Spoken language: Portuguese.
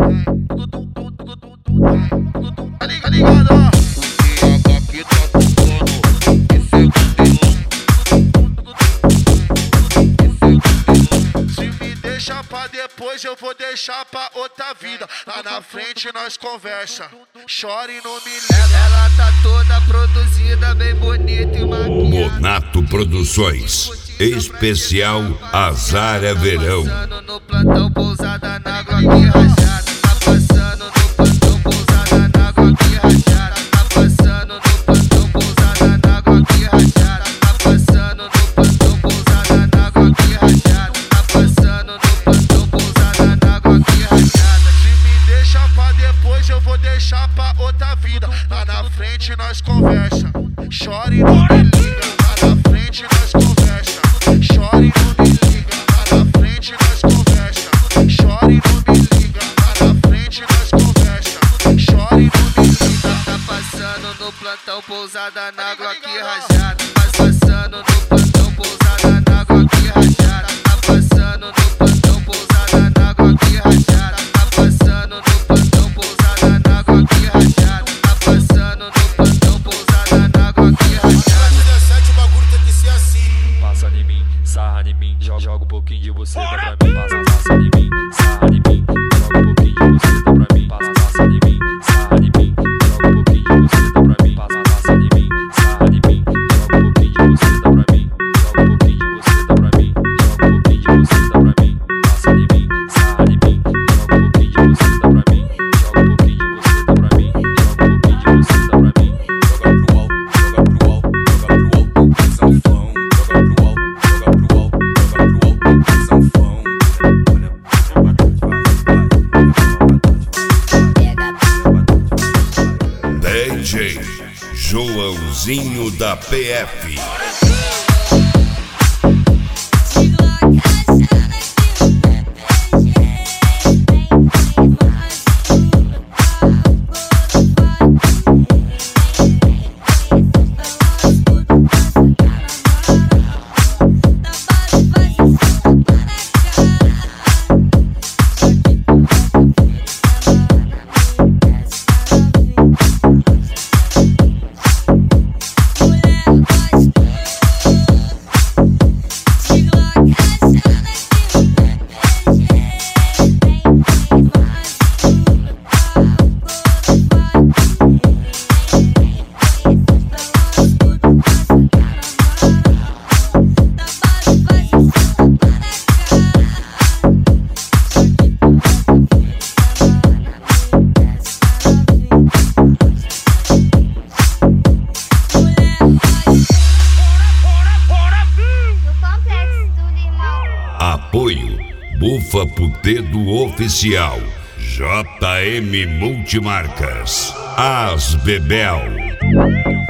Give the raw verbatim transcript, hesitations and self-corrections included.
Tá ligado, ligado, ó. Pra depois eu vou deixar pra outra vida. Lá na frente nós conversa. Chora e não me liga. Ela tá toda produzida, bem bonita e maquiada. Monato Produções, especial Azara Verão. Passando no plantão, pousada na Glock rajada. Tá passando no plantão, pousada na Glock rajada. Tá passando no plantão, pousada na Glock rajada. Tá passando no plantão, pousada na Glock rajada. Tá passando no plantão, pousada na Glock rajada. Se me deixa pra depois eu vou deixar pra outra vida. Lá na frente nós conversa. Chora e não me liga. Lá na frente nós conversa. Chora e não me liga. Lá na frente nós conversa. Chora e não me liga. Lá na frente nós conversa. Chora e não me liga. Tá passando no plantão, pousada na Glock rajada. Tá passando no plantão, pousada na Glock rajada. Tá passando no plantão, pousada na Glock rajada. Tá passando no plantão, pousada na Glock rajada. Tá passando no plantão, pousada na Glock rajada. dezessete o bagulho tem que ser assim. Passa em mim, sarra em mim, joga, joga um pouquinho de você pra mim. Passa, passa em mim, sarra em mim, joga um pouquinho de você pra mim. Passa, passa em mim, sarra em mim, joga um pouquinho de você pra mim. Passa, passa em mim, sarra em mim, joga um pouquinho de você pra mim. Joga um pouquinho de você pra mim, joga um pouquinho de você pra mim. Passa em mim, sarra em mim, joga um pouquinho de você pra mim. Joga um pouquinho de você pra mim, joga um pouquinho de você pra mim. Joga pro alto, joga pro alto, joga pro alto, sanfão. Joga pro alto, joga pro alto, joga pro alto, sanfão. D J Joãozinho da P F. Apoio Bufa Putedo Oficial, J M Multimarcas, As Bebel.